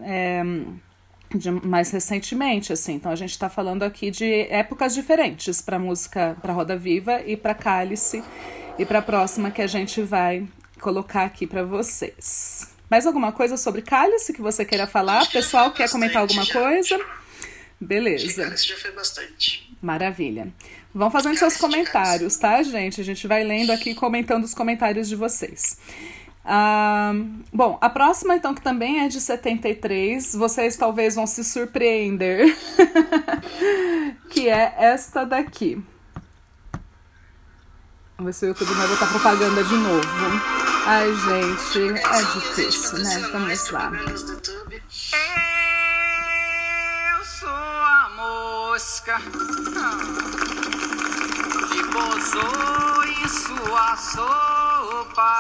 Mais recentemente, assim. Então a gente está falando aqui de épocas diferentes para música, para Roda Viva e para Cálice e para a próxima que a gente vai colocar aqui para vocês. Mais alguma coisa sobre Cálice que você queira falar? O pessoal quer comentar alguma coisa? Beleza. Cálice já foi bastante. Maravilha. Vão fazendo seus comentários, tá, gente? A gente vai lendo aqui e comentando os comentários de vocês. Bom, a próxima então, que também é de 73, vocês talvez vão se surpreender, que é esta daqui. Vamos ver se o YouTube vai botar propaganda de novo. Ai, gente, é difícil, né? Vamos lá. Eu sou a mosca que pousou em sua sopa.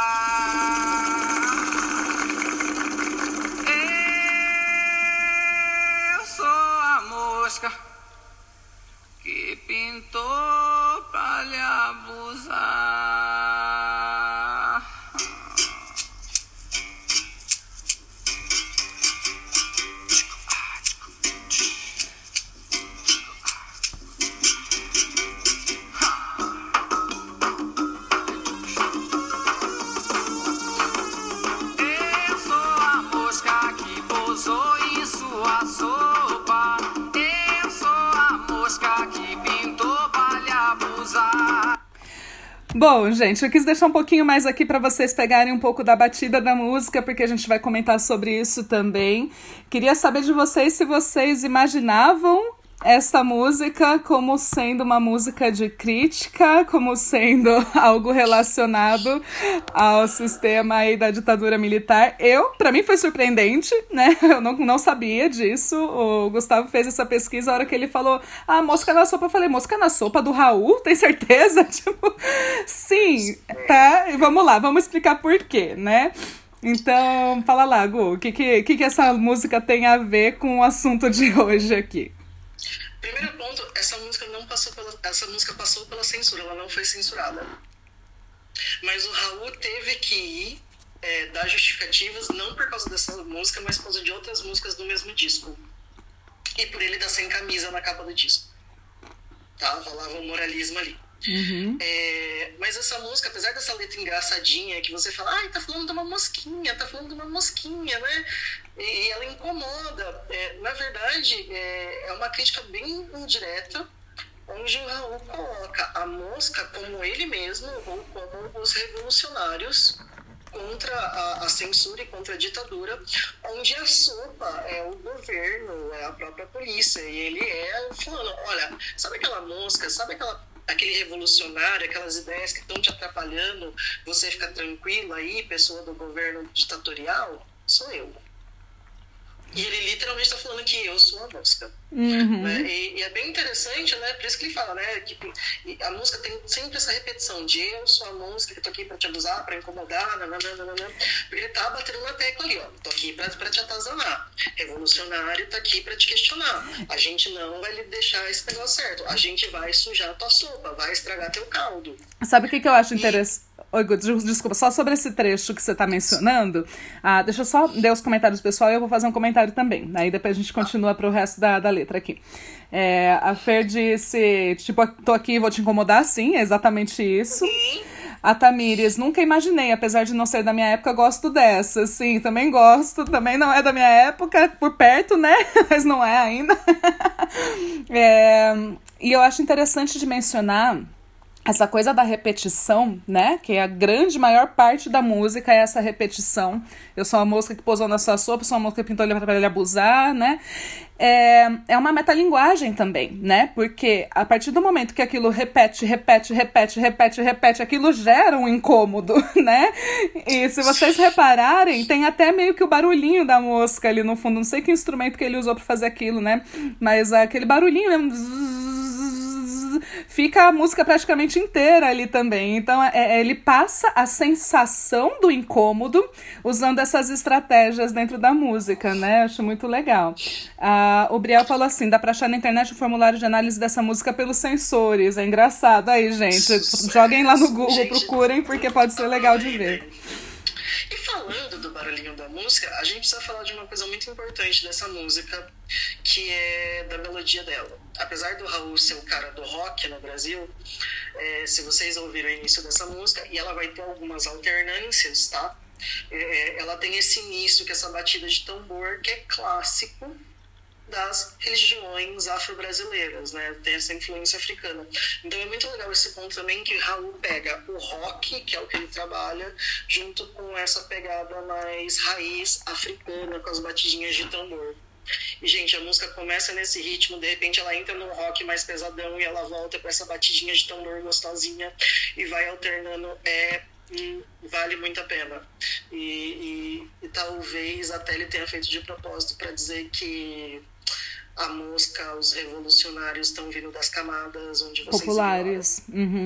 Eu sou a mosca que pintou pra lhe abusar. Bom, gente, eu quis deixar um pouquinho mais aqui para vocês pegarem um pouco da batida da música, porque a gente vai comentar sobre isso também. Queria saber de vocês se vocês imaginavam essa música como sendo uma música de crítica, como sendo algo relacionado ao sistema aí da ditadura militar. Para mim foi surpreendente, né? Eu não sabia disso. O Gustavo fez essa pesquisa, a hora que ele falou, mosca na sopa, eu falei, mosca na sopa do Raul? Tem certeza? Tipo, sim, tá? E vamos lá, vamos explicar por quê, né? Então, fala lá, Gu, o que essa música tem a ver com o assunto de hoje aqui? Primeiro ponto, essa música passou pela censura, ela não foi censurada. Mas o Raul teve que ir dar justificativas, não por causa dessa música, mas por causa de outras músicas do mesmo disco. E por ele estar sem camisa na capa do disco. Tá? Rolava um moralismo ali. Mas essa música, apesar dessa letra engraçadinha, que você fala, tá falando de uma mosquinha, né? E ela incomoda. Na verdade, é uma crítica bem indireta, onde o Raul coloca a mosca como ele mesmo, ou como os revolucionários contra a censura e contra a ditadura, onde a sopa é o governo, é a própria polícia, e ele falando, olha, sabe aquela mosca, sabe aquele revolucionário, aquelas ideias que estão te atrapalhando, você fica tranquilo aí, pessoa do governo ditatorial? Sou eu. E ele literalmente está falando que eu sou a mosca. Né? E é bem interessante, né? Por isso que ele fala, né? Que a música tem sempre essa repetição de eu sou a mosca que tô aqui para te abusar, para incomodar, nananana. Porque ele tá batendo na tecla ali, ó. Tô aqui para te atazanar. Revolucionário tá aqui para te questionar. A gente não vai lhe deixar esse negócio certo. A gente vai sujar tua sopa, vai estragar teu caldo. Sabe o que eu acho interessante? Oi, Gu, desculpa, só sobre esse trecho que você tá mencionando, deixa eu só ler os comentários do pessoal e eu vou fazer um comentário também. Aí depois a gente continua pro resto da letra aqui. A Fer disse, tipo, tô aqui e vou te incomodar, sim, é exatamente isso. A Tamires, nunca imaginei, apesar de não ser da minha época, gosto dessa. Sim, também gosto, também não é da minha época, por perto, né? Mas não é ainda. E eu acho interessante de mencionar essa coisa da repetição, né? Que a maior parte da música é essa repetição. Eu sou uma mosca que pousou na sua sopa, sou uma mosca que pintou para ele abusar, né? É uma metalinguagem também, né? Porque a partir do momento que aquilo repete, aquilo gera um incômodo, né? E se vocês repararem, tem até meio que o barulhinho da mosca ali no fundo. Não sei que instrumento que ele usou para fazer aquilo, né? Mas aquele barulhinho mesmo... Fica a música praticamente inteira ali também. Então, ele passa a sensação do incômodo usando essas estratégias dentro da música, né? Acho muito legal. O Briel falou assim, dá pra achar na internet o formulário de análise dessa música pelos sensores. É engraçado. Aí, gente, joguem lá no Google, procurem, porque pode ser legal de ver. E falando do barulhinho da música, a gente precisa falar de uma coisa muito importante dessa música, que é da melodia dela. Apesar do Raul ser o cara do rock no Brasil, se vocês ouviram o início dessa música, e ela vai ter algumas alternâncias, tá? Ela tem esse início, que é essa batida de tambor, que é clássico das religiões afro-brasileiras, né? Tem essa influência africana. Então é muito legal esse ponto também, que Raul pega o rock, que é o que ele trabalha, junto com essa pegada mais raiz africana, com as batidinhas de tambor. E, gente, a música começa nesse ritmo, de repente ela entra num rock mais pesadão e ela volta com essa batidinha de tambor gostosinha e vai alternando. Vale muito a pena. E talvez até ele tenha feito de propósito para dizer que a música, os revolucionários estão vindo das camadas onde vocês populares.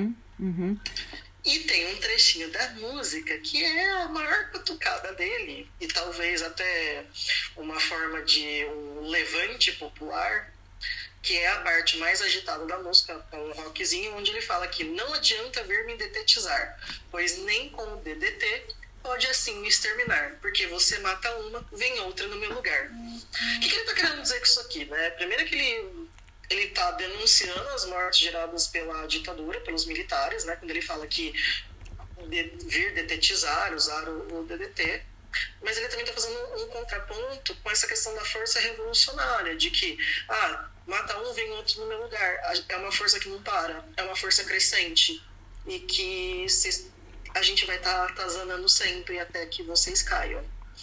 E tem um trechinho da música que é a maior cutucada dele, e talvez até uma forma de um levante popular, que é a parte mais agitada da música, é um rockzinho, onde ele fala que não adianta vir me detetizar, pois nem com o DDT pode assim me exterminar, porque você mata uma, vem outra no meu lugar. O que ele tá querendo dizer com isso aqui, né? Primeiro que ele está denunciando as mortes geradas pela ditadura, pelos militares, né? Quando ele fala que vir detetizar, usar o DDT, mas ele também está fazendo um contraponto com essa questão da força revolucionária, de que, mata um, vem outro no meu lugar. É uma força que não para, é uma força crescente, e que a gente vai estar atazanando sempre até que vocês caiam.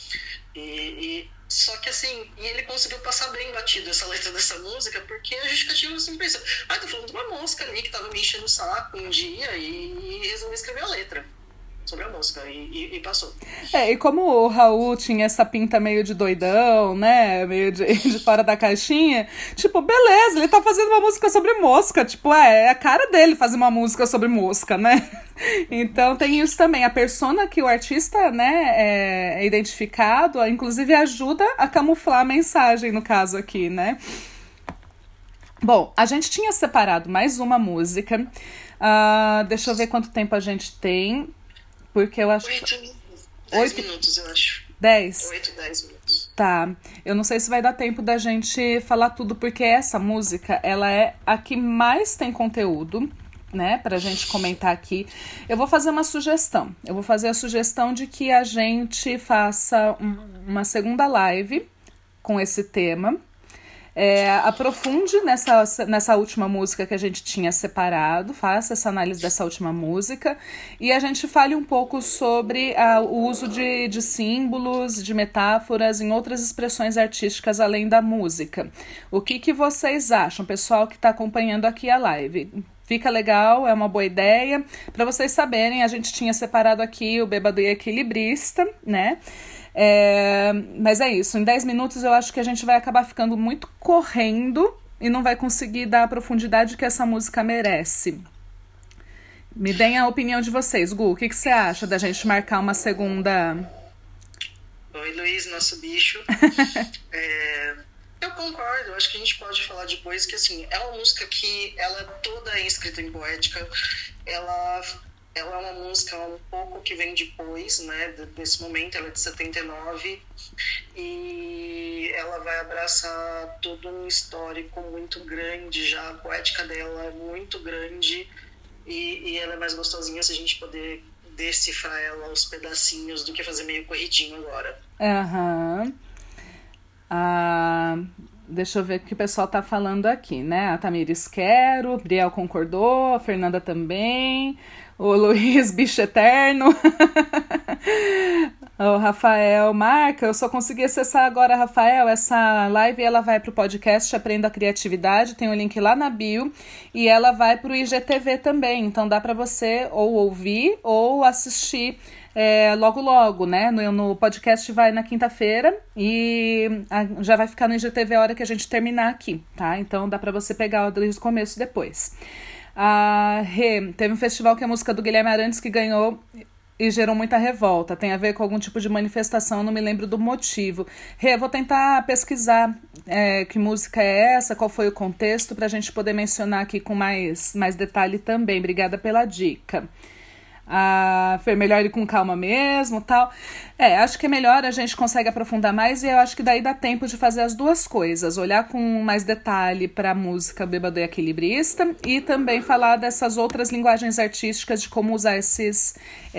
Só que assim, e ele conseguiu passar bem batido essa letra dessa música, porque a justificativa sempre pensa, tô falando de uma mosca ali que tava me enchendo o saco um dia e resolvi escrever a letra sobre a mosca, e passou. E como o Raul tinha essa pinta meio de doidão, né, meio de fora da caixinha, tipo, beleza, ele tá fazendo uma música sobre mosca, tipo, é a cara dele fazer uma música sobre mosca, né? Então tem isso também, a persona que o artista, né, é identificado, inclusive ajuda a camuflar a mensagem, no caso aqui, né? Bom, a gente tinha separado mais uma música, deixa eu ver quanto tempo a gente tem, porque eu acho... 10 minutos, eu acho. 10? 8, 10 minutos. Tá, eu não sei se vai dar tempo da gente falar tudo, porque essa música, ela é a que mais tem conteúdo, né, pra gente comentar aqui. Eu vou fazer uma sugestão. Eu vou fazer a sugestão de que a gente faça uma segunda live com esse tema. Aprofunde nessa última música que a gente tinha separado, faça essa análise dessa última música e a gente fale um pouco sobre o uso de símbolos, de metáforas em outras expressões artísticas além da música. O que vocês acham, pessoal que está acompanhando aqui a live? Fica legal, é uma boa ideia. Para vocês saberem, a gente tinha separado aqui o Bêbado e Equilibrista, né? Mas é isso, em 10 minutos eu acho que a gente vai acabar ficando muito correndo e não vai conseguir dar a profundidade que essa música merece. Me deem a opinião de vocês. Gu, o que você acha da gente marcar uma segunda... Oi, Luiz, nosso bicho. Eu concordo, eu acho que a gente pode falar depois que, assim, é uma música que ela é toda escrita em poética, ela Ela é uma música um pouco que vem depois, né, desse momento. Ela é de 79 e ela vai abraçar todo um histórico muito grande já. A poética dela é muito grande e ela é mais gostosinha se a gente poder decifrar ela aos pedacinhos do que fazer meio corridinho agora. Aham. Deixa eu ver o que o pessoal tá falando aqui, né? A Tamires quero, Briel concordou, a Fernanda também, o Luiz, bicho eterno. O Rafael marca, eu só consegui acessar agora, Rafael, essa live ela vai pro podcast Aprenda a Criatividade, tem o link lá na bio, e ela vai pro IGTV também, então dá pra você ou ouvir ou assistir logo logo, né? No podcast vai na quinta-feira e já vai ficar no IGTV a hora que a gente terminar aqui, tá? Então dá pra você pegar desde o começo depois. Teve um festival que a música do Guilherme Arantes que ganhou e gerou muita revolta. Tem a ver com algum tipo de manifestação, não me lembro do motivo. Eu vou tentar pesquisar que música é essa, qual foi o contexto, pra gente poder mencionar aqui com mais detalhe também. Obrigada pela dica. Foi melhor ir com calma mesmo, tal. Acho que é melhor, a gente consegue aprofundar mais e eu acho que daí dá tempo de fazer as duas coisas, olhar com mais detalhe para a música Bêbado e Equilibrista e também falar dessas outras linguagens artísticas, de como usar essas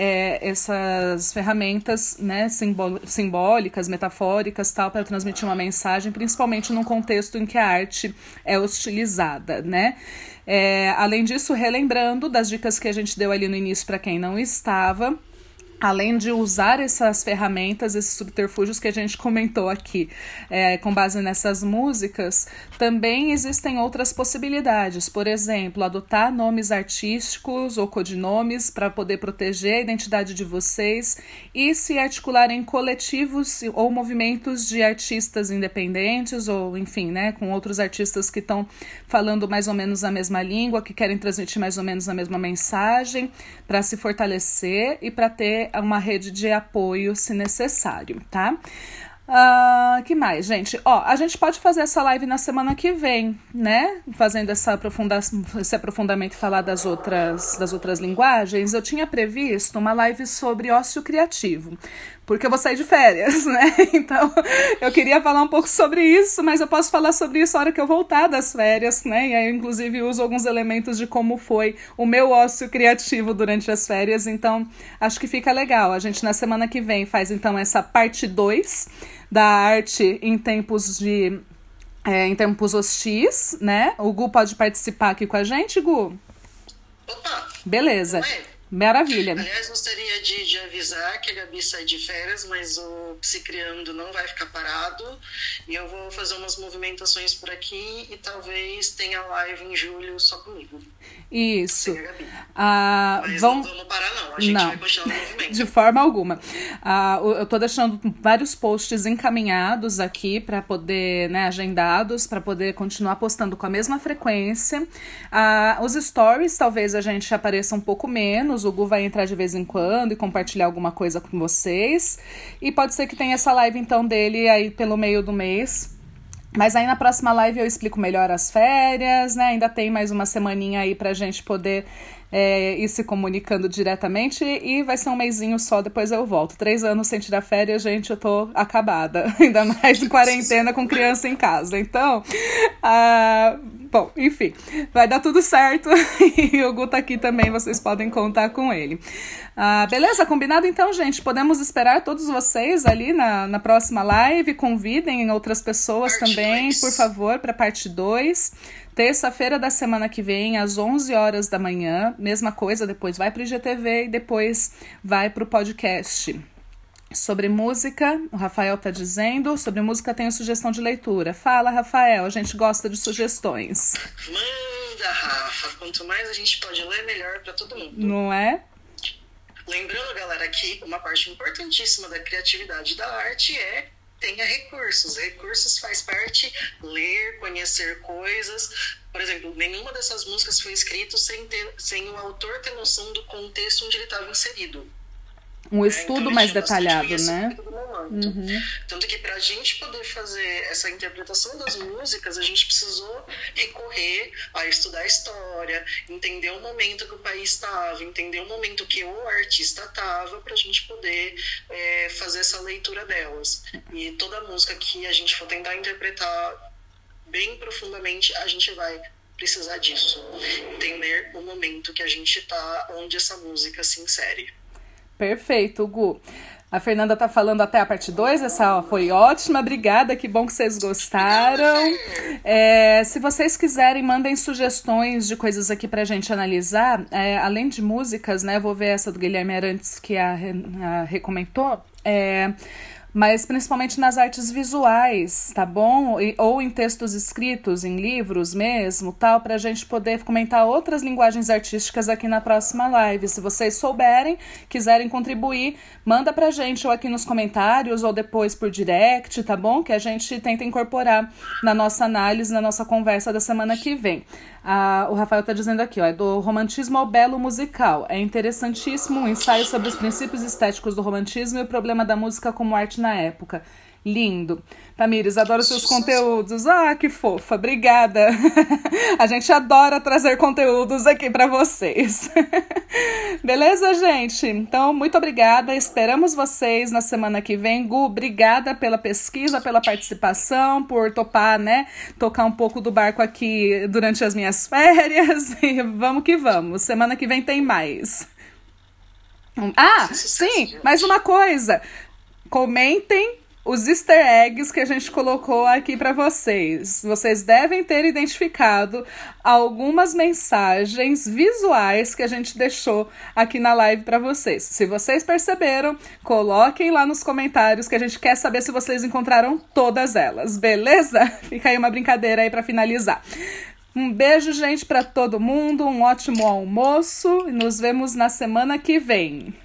ferramentas, né, simbólicas, metafóricas, tal, para transmitir uma mensagem, principalmente num contexto em que a arte é hostilizada, né? Além disso, relembrando das dicas que a gente deu ali no início para quem não estava, além de usar essas ferramentas, esses subterfúgios que a gente comentou aqui, com base nessas músicas, também existem outras possibilidades. Por exemplo, adotar nomes artísticos ou codinomes para poder proteger a identidade de vocês e se articular em coletivos ou movimentos de artistas independentes ou, enfim, né, com outros artistas que estão falando mais ou menos a mesma língua, que querem transmitir mais ou menos a mesma mensagem, para se fortalecer e para ter uma rede de apoio se necessário, tá? Que mais, gente? A gente pode fazer essa live na semana que vem, né? Fazendo esse aprofundamento e falar das outras linguagens. Eu tinha previsto uma live sobre ócio criativo, porque eu vou sair de férias, né? Então, eu queria falar um pouco sobre isso, mas eu posso falar sobre isso na hora que eu voltar das férias, né? E aí, eu, inclusive, uso alguns elementos de como foi o meu ócio criativo durante as férias. Então, acho que fica legal. A gente, na semana que vem, faz, então, essa parte 2 da arte em tempos hostis, né? O Gu pode participar aqui com a gente, Gu? Opa! Beleza. Maravilha. Aliás, gostaria de avisar que a Gabi sai de férias, mas o Psicriando não vai ficar parado. E eu vou fazer umas movimentações por aqui e talvez tenha live em julho só comigo. Isso. Sem a Gabi. Mas não vamos parar, não. A gente vai continuar no movimento. De forma alguma. Eu tô deixando vários posts encaminhados aqui para poder, né, agendados, para poder continuar postando com a mesma frequência. Os stories, talvez a gente apareça um pouco menos. O Gu vai entrar de vez em quando e compartilhar alguma coisa com vocês. E pode ser que tenha essa live, então, dele aí pelo meio do mês. Mas aí na próxima live eu explico melhor as férias, né? Ainda tem mais uma semaninha aí pra gente poder ir se comunicando diretamente e vai ser um mesinho só, depois eu volto. 3 anos sem tirar férias, gente, eu tô acabada. Ainda mais em quarentena com criança em casa. Então, bom, enfim, vai dar tudo certo e o Gu tá aqui também, vocês podem contar com ele. Beleza? Combinado então, gente? Podemos esperar todos vocês ali na próxima live, convidem outras pessoas parte também, 2. Por favor, para parte 2. Terça-feira da semana que vem, às 11 horas da manhã, mesma coisa, depois vai pro IGTV e depois vai pro podcast. Sobre música, o Rafael tá dizendo, sobre música tenho sugestão de leitura. Fala, Rafael, a gente gosta de sugestões. Manda, Rafa, quanto mais a gente pode ler, melhor para todo mundo. Não é? Lembrando, galera, que uma parte importantíssima da criatividade da arte tenha recursos. Recursos faz parte ler, conhecer coisas. Por exemplo, nenhuma dessas músicas foi escrita sem o autor ter noção do contexto onde ele estava inserido. Um estudo mais detalhado, né? Tanto que para a gente poder fazer essa interpretação das músicas, a gente precisou recorrer a estudar a história, entender o momento que o país estava, entender o momento que o artista estava, para a gente poder fazer essa leitura delas. E toda música que a gente for tentar interpretar bem profundamente, a gente vai precisar disso. Entender o momento que a gente está, onde essa música se insere. Perfeito, Gu. A Fernanda tá falando até a parte 2, essa foi ótima, obrigada, que bom que vocês gostaram. Se vocês quiserem, mandem sugestões de coisas aqui pra gente analisar, além de músicas, né, vou ver essa do Guilherme Arantes que a recomendou, mas principalmente nas artes visuais, tá bom? Ou em textos escritos, em livros mesmo, tal, pra gente poder comentar outras linguagens artísticas aqui na próxima live. Se vocês souberem, quiserem contribuir, manda pra gente ou aqui nos comentários ou depois por direct, tá bom? Que a gente tenta incorporar na nossa análise, na nossa conversa da semana que vem. O Rafael tá dizendo aqui, ó, é do romantismo ao belo musical. É interessantíssimo um ensaio sobre os princípios estéticos do romantismo e o problema da música como arte na época. Lindo. Tamires, adoro seus conteúdos. Ah, que fofa. Obrigada. A gente adora trazer conteúdos aqui para vocês. Beleza, gente? Então, muito obrigada. Esperamos vocês na semana que vem. Gu, obrigada pela pesquisa, pela participação, por topar, né? Tocar um pouco do barco aqui durante as minhas férias. E vamos que vamos. Semana que vem tem mais. Sim, mais uma coisa. Comentem os easter eggs que a gente colocou aqui para vocês. Vocês devem ter identificado algumas mensagens visuais que a gente deixou aqui na live para vocês. Se vocês perceberam, coloquem lá nos comentários que a gente quer saber se vocês encontraram todas elas, beleza? Fica aí uma brincadeira aí para finalizar. Um beijo, gente, para todo mundo, um ótimo almoço e nos vemos na semana que vem.